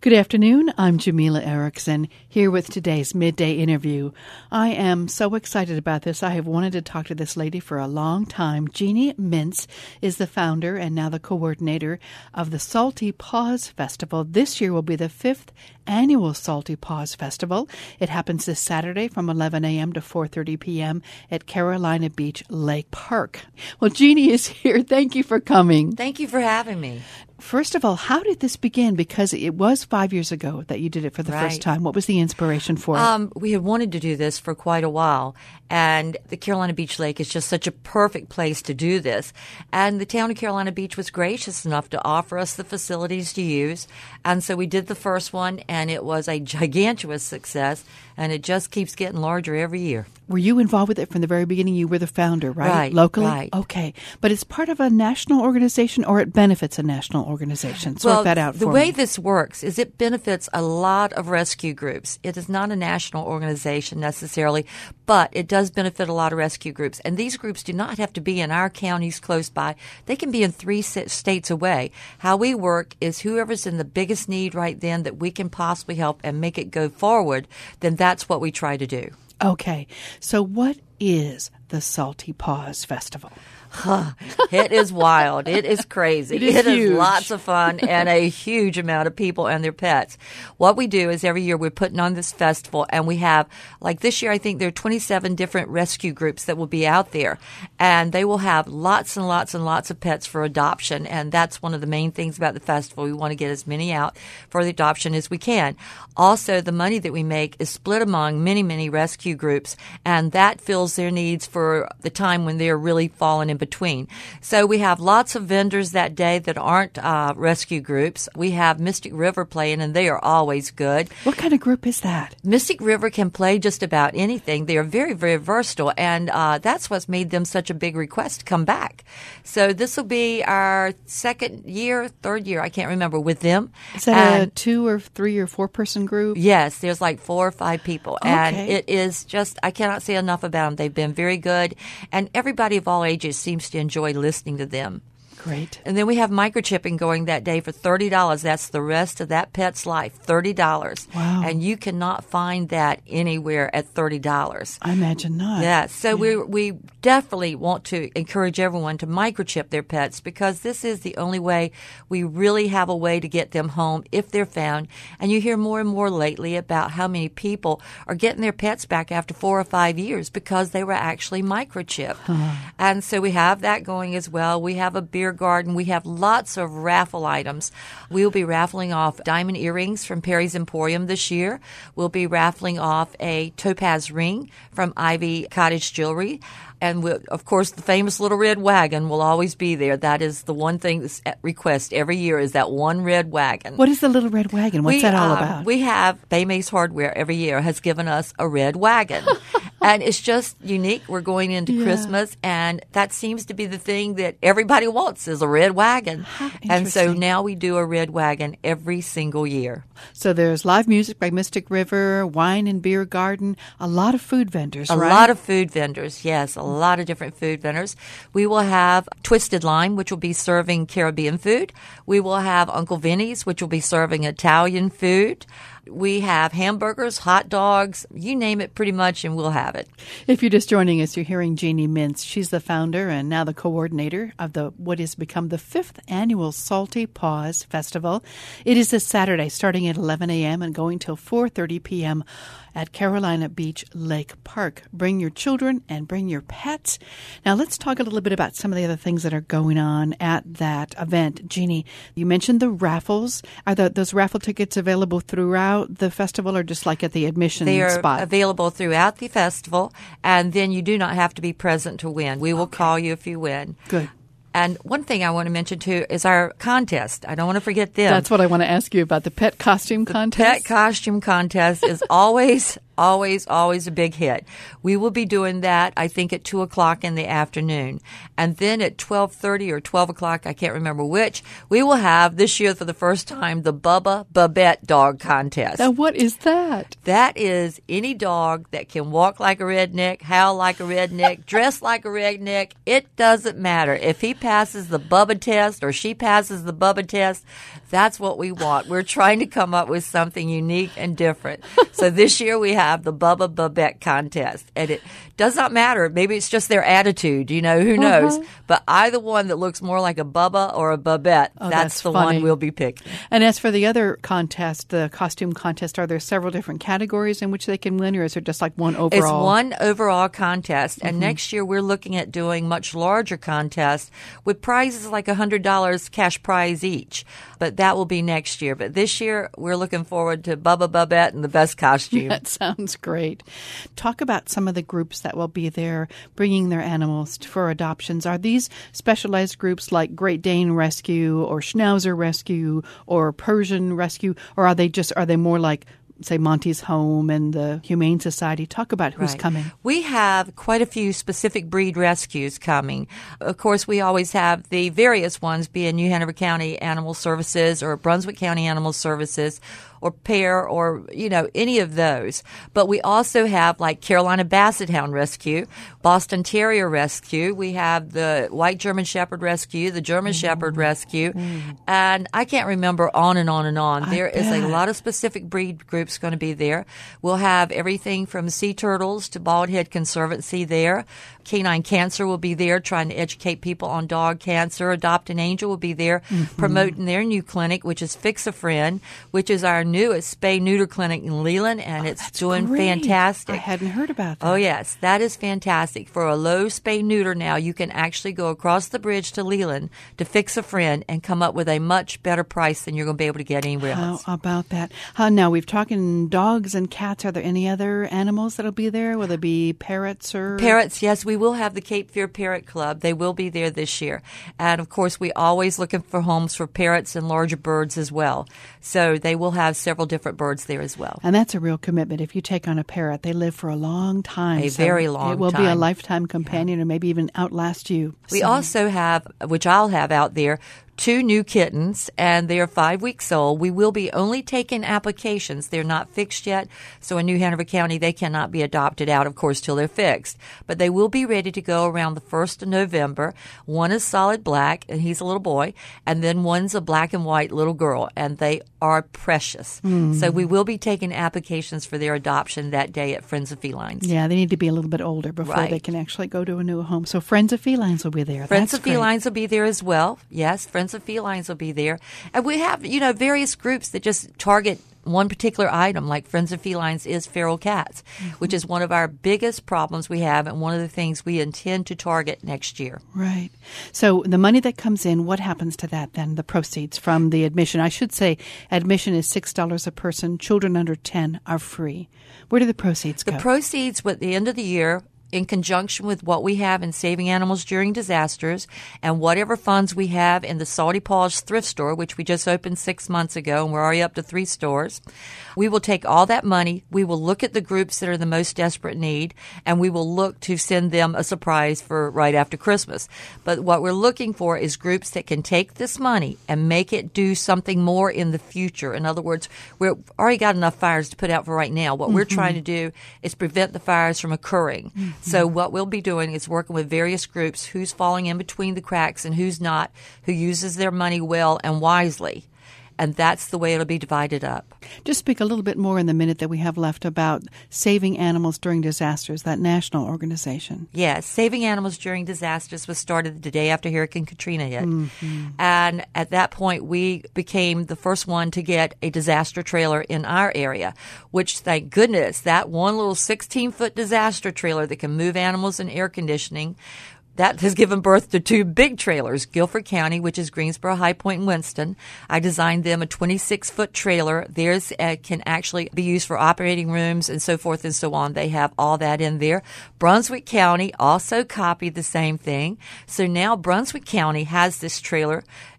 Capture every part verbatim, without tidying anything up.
Good afternoon. I'm Jamila Erickson, here with today's Midday Interview. I am so excited about this. I have wanted to talk to this lady for a long time. Jeannie Mintz is the founder and now the coordinator of the Salty Paws Festival. This year will be the fifth annual Salty Paws Festival. It happens this Saturday from eleven a.m. to four thirty p.m. at Carolina Beach Lake Park. Well, Jeannie is here. Thank you for coming. Thank you for having me. First of all, how did this begin? Because it was five years ago that you did it for the right. first time. What was the inspiration for it? Um, we had wanted to do this for quite a while, and the Carolina Beach Lake is just such a perfect place to do this. And the town of Carolina Beach was gracious enough to offer us the facilities to use. And so we did the first one, and it was a gigantuous success, and it just keeps getting larger every year. Were you involved with it from the very beginning? You were the founder, right? Right. Locally? Right. Okay. But it's part of a national organization, or it benefits a national organization? Sort well, that out for the way me. this works is it benefits a lot of rescue groups. It is not a national organization necessarily, but it does benefit a lot of rescue groups. And these groups do not have to be in our counties close by. They can be in three states away. How we work is whoever's in the biggest need right then that we can possibly help and make it go forward, then that's what we try to do. Okay. So what is the Salty Paws Festival? Huh. It is wild. It is crazy. It is it huge. is lots of fun and a huge amount of people and their pets. What we do is every year we're putting on this festival, and we have, like this year, I think there are twenty-seven different rescue groups that will be out there, and they will have lots and lots and lots of pets for adoption, and that's one of the main things about the festival. We want to get as many out for the adoption as we can. Also, the money that we make is split among many, many rescue groups, and that fills their needs for the time when they're really falling in between. So we have lots of vendors that day that aren't uh, rescue groups. We have Mystic River playing, and they are always good. What kind of group is that? Mystic River can play just about anything. They are very, very versatile, and uh, that's what's made them such a big request to come back. So this will be our second year, third year, I can't remember, with them. Is that and a two or three or four person group? Yes, there's like four or five people, and Okay. it is just, I cannot say enough about them. They've been very good, and everybody of all ages seems to enjoy listening to them. Great. And then we have microchipping going that day for thirty dollars. That's the rest of that pet's life, thirty dollars. Wow. And you cannot find that anywhere at thirty dollars. I imagine not. Yeah, so we we definitely want to encourage everyone to microchip their pets, because this is the only way we really have a way to get them home if they're found. And you hear more and more lately about how many people are getting their pets back after four or five years because they were actually microchipped. Huh. And so we have that going as well. We have a beer garden. We have lots of raffle items. We'll be raffling off diamond earrings from Perry's Emporium this year. We'll be raffling off a topaz ring from Ivy Cottage Jewelry. And, we'll, of course, the famous little red wagon will always be there. That is the one thing that's at request every year, is that one red wagon. What is the little red wagon? What's we, that all um, about? We have Bay Mace Hardware every year has given us a red wagon. And it's just unique. We're going into Yeah. Christmas, and that seems to be the thing that everybody wants, is a red wagon. How And so interesting. now we do a red wagon every single year. So there's live music by Mystic River, wine and beer garden, a lot of food vendors, A right? lot of food vendors, yes, a lot of different food vendors. We will have Twisted Lime, which will be serving Caribbean food. We will have Uncle Vinny's, which will be serving Italian food. We have hamburgers, hot dogs, you name it pretty much, and we'll have it. If you're just joining us, you're hearing Jeannie Mintz. She's the founder and now the coordinator of the what has become the fifth annual Salty Paws Festival. It is this Saturday, starting at eleven a.m. and going till four thirty p.m. at Carolina Beach Lake Park. Bring your children and bring your pets. Now, let's talk a little bit about some of the other things that are going on at that event. Jeannie, you mentioned the raffles. Are the, those raffle tickets available throughout the festival, or just like at the admission They are spot? available throughout the festival, and then you do not have to be present to win. We will Okay. call you if you win. Good. And one thing I want to mention, too, is our contest. I don't want to forget them. That's what I want to ask you about, the pet costume The contest. pet costume contest is always always, always a big hit. We will be doing that, I think, at two o'clock in the afternoon. And then at twelve thirty or twelve o'clock, I can't remember which, we will have, this year for the first time, the Bubba Babette Dog Contest. Now, what is that? That is any dog that can walk like a redneck, howl like a redneck, dress like a redneck. It doesn't matter. If he passes the Bubba test or she passes the Bubba test, that's what we want. We're trying to come up with something unique and different. So this year we have the Bubba Babette Contest. And it does not matter. Maybe it's just their attitude, you know, who knows? Uh-huh. But either one that looks more like a Bubba or a Babette, oh, that's, that's the funny. one we'll be picking. And as for the other contest, the costume contest, are there several different categories in which they can win, or is it just like one overall? It's one overall contest. And mm-hmm. next year we're looking at doing much larger contests with prizes like one hundred dollars cash prize each. But that will be next year. But this year, we're looking forward to Bubba Babette and the best costume. That sounds great. Talk about some of the groups that will be there bringing their animals for adoptions. Are these specialized groups like Great Dane Rescue or Schnauzer Rescue or Persian Rescue, or are they just are they more like, say, Monty's Home and the Humane Society? Talk about who's right. coming. We have quite a few specific breed rescues coming. Of course, we always have the various ones, be it New Hanover County Animal Services or Brunswick County Animal Services or Pear or, you know, any of those. But we also have like Carolina Basset Hound Rescue, Boston Terrier Rescue. We have the White German Shepherd Rescue, the German mm. Shepherd Rescue. Mm. And I can't remember on and on and on. I there bet. is a lot of specific breed groups going to be there. We'll have everything from sea turtles to Bald Head Conservancy there. Canine Cancer will be there trying to educate people on dog cancer. Adopt an Angel will be there mm-hmm. promoting their new clinic, which is Fix a Friend, which is our newest spay-neuter clinic in Leland, and oh, it's doing great. fantastic. I hadn't heard about that. Oh, yes. That is fantastic. For a low spay-neuter now, you can actually go across the bridge to Leland to Fix a Friend and come up with a much better price than you're going to be able to get anywhere else. How about that? How, now, we've talking dogs and cats. Are there any other animals that will be there? Will there be parrots or? Parrots, yes. We will have the Cape Fear Parrot Club. They will be there this year. And, of course, we always looking for homes for parrots and larger birds as well. So they will have several different birds there as well. And that's a real commitment. If you take on a parrot, they live for a long time. A so very long time. It will time. be a lifetime companion, yeah. or maybe even outlast you. We so. also have, which I'll have out there, two new kittens, and they are five weeks old. We will be only taking applications. They're not fixed yet, so in New Hanover County, they cannot be adopted out, of course, till they're fixed. But they will be ready to go around the first of November. One is solid black, and he's a little boy, and then one's a black and white little girl, and they are precious. Mm. So we will be taking applications for their adoption that day at Friends of Felines. Yeah, they need to be a little bit older before right. they can actually go to a new home. So Friends of Felines will be there. Friends That's of great. Felines will be there as well. Yes, Friends of Felines will be there. And we have, you know, various groups that just target one particular item, like Friends of Felines is feral cats, mm-hmm. which is one of our biggest problems we have and one of the things we intend to target next year. Right. So the money that comes in, what happens to that then, the proceeds from the admission? I should say admission is six dollars a person. Children under ten are free. Where do the proceeds go? The proceeds at the end of the year, in conjunction with what we have in Saving Animals During Disasters and whatever funds we have in the Salty Paws thrift store, which we just opened six months ago, and we're already up to three stores, we will take all that money, we will look at the groups that are the most desperate need, and we will look to send them a surprise for right after Christmas. But what we're looking for is groups that can take this money and make it do something more in the future. In other words, we've already got enough fires to put out for right now. What mm-hmm. we're trying to do is prevent the fires from occurring. Mm-hmm. So what we'll be doing is working with various groups, who's falling in between the cracks and who's not, who uses their money well and wisely. And that's the way it'll be divided up. Just speak a little bit more in the minute that we have left about Saving Animals During Disasters, that national organization. Yes, Saving Animals During Disasters was started the day after Hurricane Katrina hit. Mm-hmm. And at that point, we became the first one to get a disaster trailer in our area, which, thank goodness, that one little sixteen-foot disaster trailer that can move animals and air conditioning, that has given birth to two big trailers, Guilford County, which is Greensboro, High Point, and Winston. I designed them a twenty-six-foot trailer. Theirs uh, can actually be used for operating rooms and so forth and so on. They have all that in there. Brunswick County also copied the same thing. So now Brunswick County has this trailer.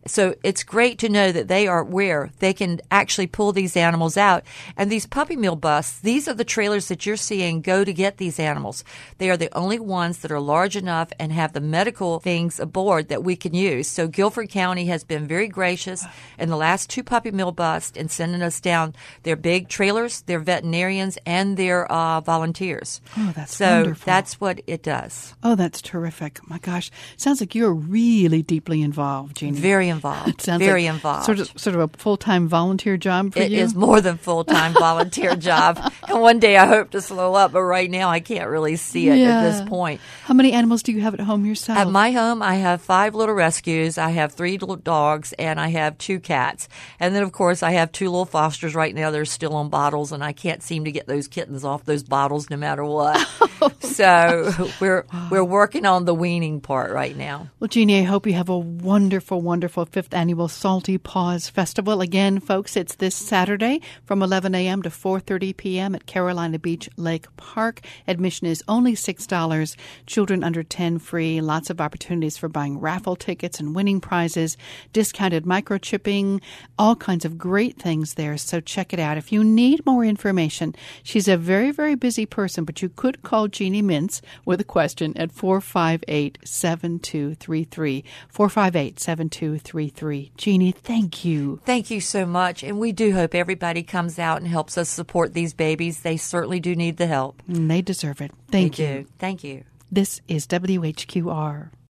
So it's great to know that they are where they can actually pull these animals out. And these puppy mill buses, these are the trailers that you're seeing go to get these animals. They are the only ones that are large enough and have the medical things aboard that we can use. So Guilford County has been very gracious in the last two puppy mill busts in sending us down their big trailers, their veterinarians, and their uh, volunteers. Oh, that's so wonderful. that's what it does. Oh, that's terrific. My gosh. Sounds like you're really deeply involved, Jeannie. Very involved. Sounds very like involved. Sort of, sort of a full-time volunteer job for It you? is more than full-time volunteer job. And one day I hope to slow up, but right now I can't really see it Yeah. at this point. How many animals do you have at home yourself? At my home, I have five little rescues. I have three little dogs, and I have two cats. And then, of course, I have two little fosters right now. They're still on bottles, and I can't seem to get those kittens off those bottles no matter what. So we're we're working on the weaning part right now. Well, Jeannie, I hope you have a wonderful, wonderful fifth Annual Salty Paws Festival. Again, folks, it's this Saturday from eleven a.m. to four thirty p.m. at Carolina Beach Lake Park. Admission is only six dollars. Children under ten free. Lots of opportunities for buying raffle tickets and winning prizes, discounted microchipping, all kinds of great things there. So check it out. If you need more information, she's a very, very busy person, but you could call Jeannie Mintz with a question at four five eight, seven two three three. four five eight, seven two three three. Jeannie, thank you. Thank you so much. And we do hope everybody comes out and helps us support these babies. They certainly do need the help. And they deserve it. Thank they you. Do. Thank you. This is W H Q R.